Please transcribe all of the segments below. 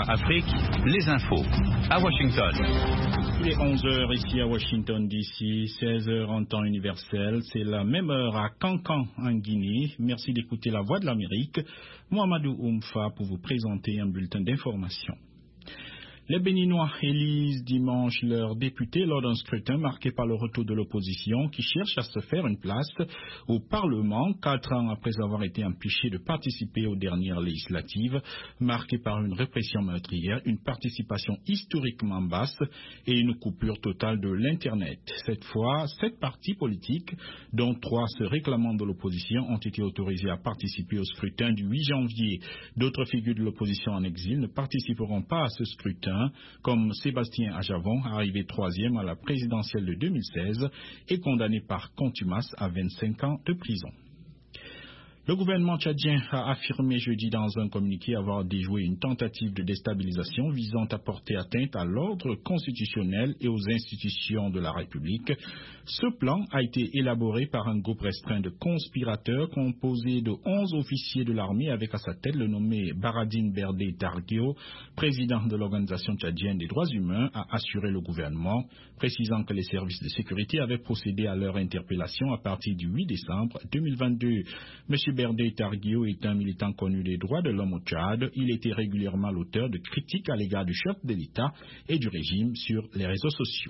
Afrique, les infos. À Washington. Il est 11h ici à Washington DC, 16h en temps universel. C'est la même heure à Cancan en Guinée. Merci d'écouter la Voix de l'Amérique. Mohamedou Oumfa pour vous présenter un bulletin d'information. Les Béninois élisent dimanche leurs députés lors d'un scrutin marqué par le retour de l'opposition qui cherche à se faire une place au Parlement 4 ans après avoir été empêchés de participer aux dernières législatives marquées par une répression meurtrière, une participation historiquement basse et une coupure totale de l'Internet. Cette fois, 7 partis politiques, dont 3 se réclamant de l'opposition, ont été autorisés à participer au scrutin du 8 janvier. D'autres figures de l'opposition en exil ne participeront pas à ce scrutin, comme Sébastien Ajavon, arrivé 3e à la présidentielle de 2016 et condamné par contumace à 25 ans de prison. Le gouvernement tchadien a affirmé jeudi dans un communiqué avoir déjoué une tentative de déstabilisation visant à porter atteinte à l'ordre constitutionnel et aux institutions de la République. Ce plan a été élaboré par un groupe restreint de conspirateurs composé de 11 officiers de l'armée avec à sa tête le nommé Baradine Berdé Targueo, président de l'Organisation tchadienne des droits humains, a assuré le gouvernement, précisant que les services de sécurité avaient procédé à leur interpellation à partir du 8 décembre 2022. Monsieur Berdé Targueo est un militant connu des droits de l'homme au Tchad. Il était régulièrement l'auteur de critiques à l'égard du chef de l'État et du régime sur les réseaux sociaux.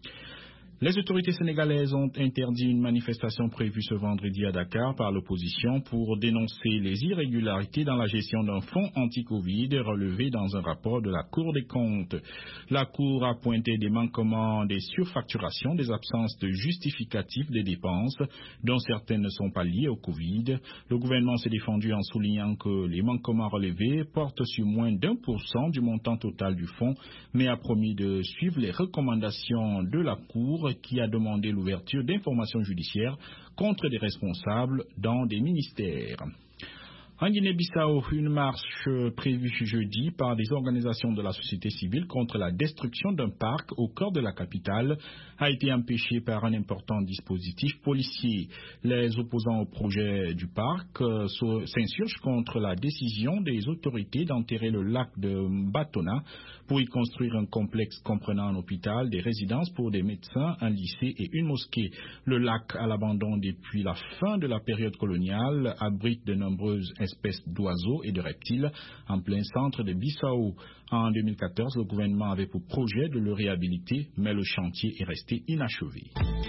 Les autorités sénégalaises ont interdit une manifestation prévue ce vendredi à Dakar par l'opposition pour dénoncer les irrégularités dans la gestion d'un fonds anti-Covid relevé dans un rapport de la Cour des comptes. La Cour a pointé des manquements, des surfacturations, des absences de justificatifs des dépenses, dont certaines ne sont pas liées au Covid. Le gouvernement s'est défendu en soulignant que les manquements relevés portent sur moins d'1% du montant total du fonds, mais a promis de suivre les recommandations de la Cour qui a demandé l'ouverture d'informations judiciaires contre des responsables dans des ministères. En Guinée-Bissau, une marche prévue jeudi par des organisations de la société civile contre la destruction d'un parc au cœur de la capitale a été empêchée par un important dispositif policier. Les opposants au projet du parc s'insurgent contre la décision des autorités d'enterrer le lac de Batona pour y construire un complexe comprenant un hôpital, des résidences pour des médecins, un lycée et une mosquée. Le lac, à l'abandon depuis la fin de la période coloniale, abrite de nombreuses espèces d'oiseaux et de reptiles en plein centre de Bissau. En 2014, le gouvernement avait pour projet de le réhabiliter, mais le chantier est resté inachevé.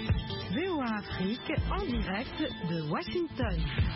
VOA Afrique en direct de Washington.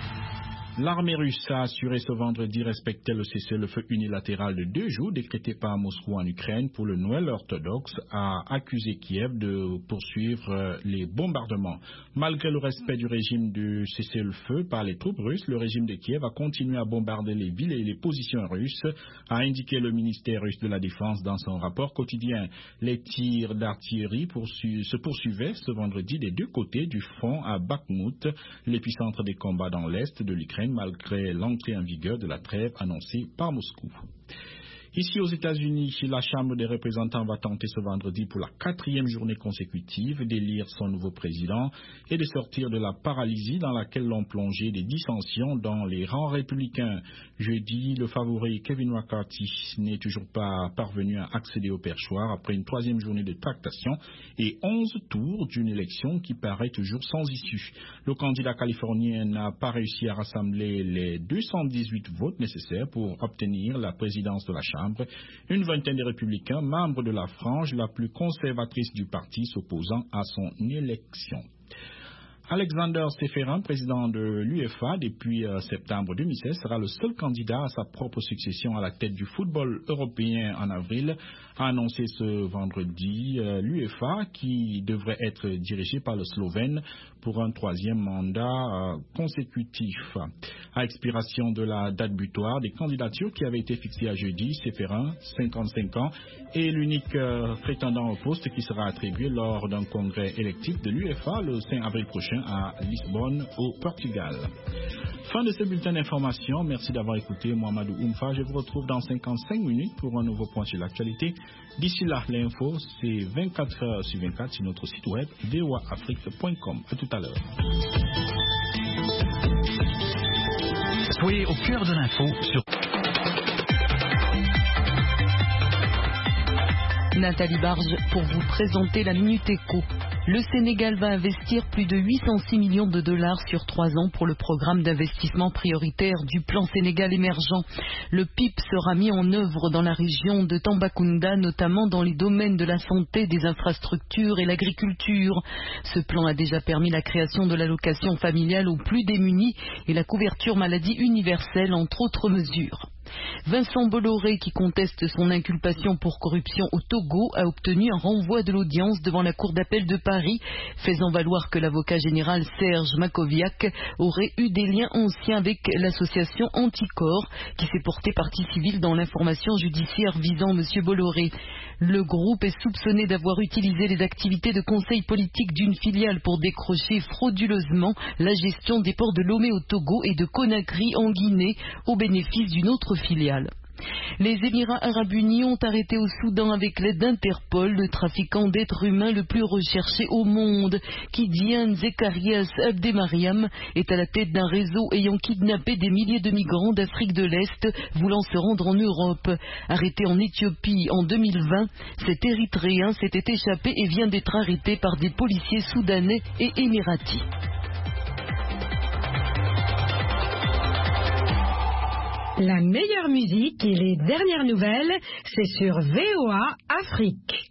L'armée russe a assuré ce vendredi respecter le cessez-le-feu unilatéral de 2 jours décrété par Moscou en Ukraine pour le Noël orthodoxe, a accusé Kiev de poursuivre les bombardements. Malgré le respect du régime de cessez-le-feu par les troupes russes, le régime de Kiev a continué à bombarder les villes et les positions russes, a indiqué le ministère russe de la Défense dans son rapport quotidien. Les tirs d'artillerie se poursuivaient ce vendredi des 2 côtés du front à Bakhmout, l'épicentre des combats dans l'est de l'Ukraine, malgré l'entrée en vigueur de la trêve annoncée par Moscou. Ici aux États-Unis, la Chambre des représentants va tenter ce vendredi pour la 4e journée consécutive d'élire son nouveau président et de sortir de la paralysie dans laquelle l'ont plongé des dissensions dans les rangs républicains. Jeudi, le favori Kevin McCarthy n'est toujours pas parvenu à accéder au perchoir après une 3e journée de tractation et 11 tours d'une élection qui paraît toujours sans issue. Le candidat californien n'a pas réussi à rassembler les 218 votes nécessaires pour obtenir la présidence de la Chambre. Une vingtaine de républicains, membres de la frange la plus conservatrice du parti, s'opposant à son élection. Alexander Seferin, président de l'UEFA depuis septembre 2016, sera le seul candidat à sa propre succession à la tête du football européen en avril, a annoncé ce vendredi l'UEFA qui devrait être dirigé par le Slovène pour un 3e mandat consécutif. À expiration de la date butoir des candidatures qui avait été fixée à jeudi, Seferin, 55 ans, est l'unique prétendant au poste qui sera attribué lors d'un congrès électif de l'UEFA le 5 avril prochain à Lisbonne, au Portugal. Fin de ce bulletin d'information. Merci d'avoir écouté Mohamedou Oumfa. Je vous retrouve dans 55 minutes pour un nouveau point sur l'actualité. D'ici là, l'info, c'est 24 heures sur 24 sur notre site web voaafrique.com. À tout à l'heure. Soyez au cœur de l'info sur Nathalie Barge pour vous présenter la Minute Éco. Le Sénégal va investir plus de 806 millions de dollars sur 3 ans pour le programme d'investissement prioritaire du plan Sénégal émergent. Le PIP sera mis en œuvre dans la région de Tambacounda, notamment dans les domaines de la santé, des infrastructures et l'agriculture. Ce plan a déjà permis la création de l'allocation familiale aux plus démunis et la couverture maladie universelle, entre autres mesures. Vincent Bolloré, qui conteste son inculpation pour corruption au Togo, a obtenu un renvoi de l'audience devant la Cour d'appel de Paris, faisant valoir que l'avocat général Serge Makoviak aurait eu des liens anciens avec l'association Anticorps, qui s'est portée partie civile dans l'information judiciaire visant M. Bolloré. Le groupe est soupçonné d'avoir utilisé les activités de conseil politique d'une filiale pour décrocher frauduleusement la gestion des ports de Lomé au Togo et de Conakry en Guinée au bénéfice d'une autre filiale. Les Émirats arabes unis ont arrêté au Soudan avec l'aide d'Interpol le trafiquant d'êtres humains le plus recherché au monde. Kidian Zekarias Abdemariam est à la tête d'un réseau ayant kidnappé des milliers de migrants d'Afrique de l'Est voulant se rendre en Europe. Arrêté en Éthiopie en 2020, cet Érythréen s'était échappé et vient d'être arrêté par des policiers soudanais et émiratis. La meilleure musique et les dernières nouvelles, c'est sur VOA Afrique.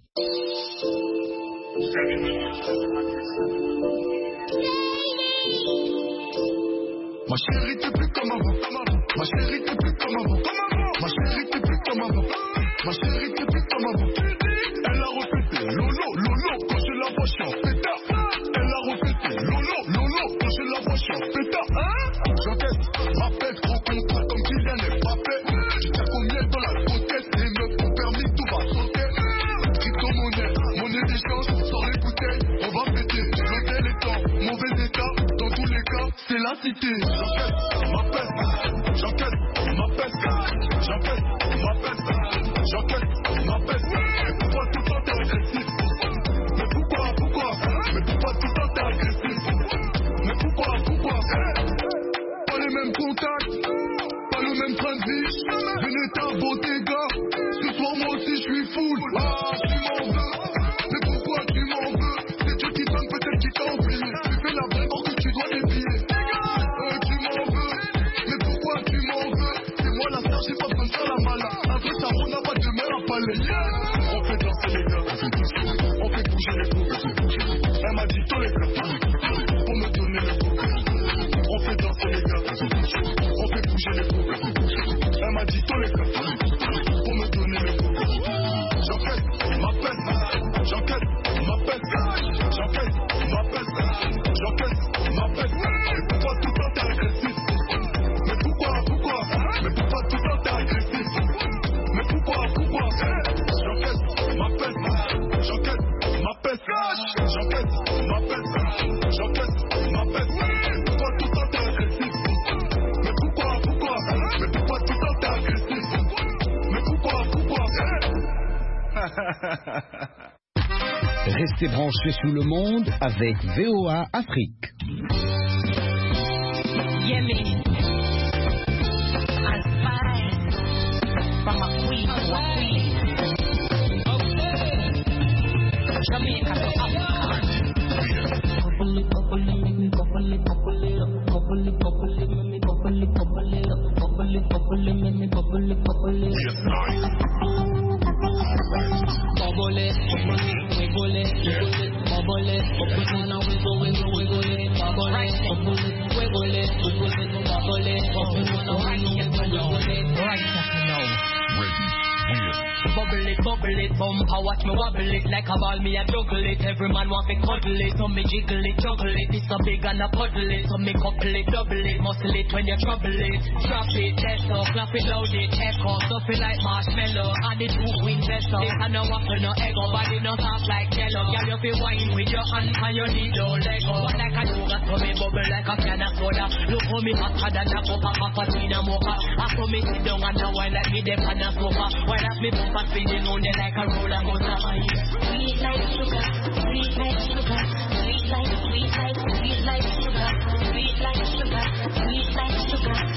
Ma chérie, t'es plus comme avant. Ma chérie, t'es plus comme avant. Ma chérie, t'es plus comme avant. Ma chérie, t'es plus comme avant. Elle a répété lolo, lolo, quand je la vois, je suis en pétard. Elle a répété lolo, lolo, quand je la vois, je suis en pétard. J'encaisse ma pète, gros contrat comme Kylian Mbappé. Tu sais combien dans la coquette, les meufs ont permis, tout va sauter. Crypto-monnaie, monnaie d'échange, sors les bouteilles, on va péter. L'hôtel est en mauvais état, dans tous les cas, c'est la cité. J'encaisse ma pète, j'encaisse ma pète, j'encaisse ma pète. Mais pourquoi tout le temps t'es agressif? Mais pourquoi? Mais pourquoi tout le temps t'es agressif? Mais pourquoi? Pas les mêmes contacts, pas le même train de vie. Veneta, Bottega, ce soir moi aussi je suis full. Ah, tu m'en veux, mais pourquoi tu m'en veux? C'est Dieu qui donne, peut-être qui t'a oublié. Tu fais la vraie or que tu dois les billets. Tu m'en veux, mais pourquoi tu m'en veux? C'est moi la star, j'ai pas besoin de faire la malade. Un vrai tarot n'a pas de mer à palais. On fait danser les gars, on fait bouger les coups. Elle m'a dit tous les gars, pour me donner le coup. On fait danser les gars, on fait bouger les coups. Elle m'a dit tous les gars, pour me donner le coup. J'encaisse ma pète, j'encaisse ma pète, j'encaisse ma pète, j'encaisse ma pète. Mais pourquoi tout le temps t'es agressif? Mais pourquoi? Mais pourquoi tout le temps t'es agressif? Mais pourquoi? J'encaisse ma pète, j'encaisse ma pète, j'encaisse ma pète, j'encaisse ma pète. Mais pourquoi tout le temps t'es agressif? Mais pourquoi? Mais pourquoi tout le temps t'es agressif? Mais pourquoi? Restez branchés sous le monde avec VOA Afrique. Bubble it, bumper, watch me wobble it like a ball, me a juggle it. Every man want me cuddle it, so me jiggle it, juggle it. It's so big and a puddle it, so me couple it, double it, muscle it when you trouble it. Drop it, test up, clap it, loud it, echo, stuff it like marshmallow. And the two queen best up. This a no waffle, no egg, body no soft like jello. Girl, you feel wine with your hand and you need no Lego. But like a yoga, so me bubble like a can of soda. Look how me hotter than a cup of cappuccino mocha. After me sit down and now wine like me dem on a sofa. While as me bump and spinning on you like a roller coaster. Sweet like sugar, sweet like sugar, sweet like sugar, sweet like sugar, sweet like sugar.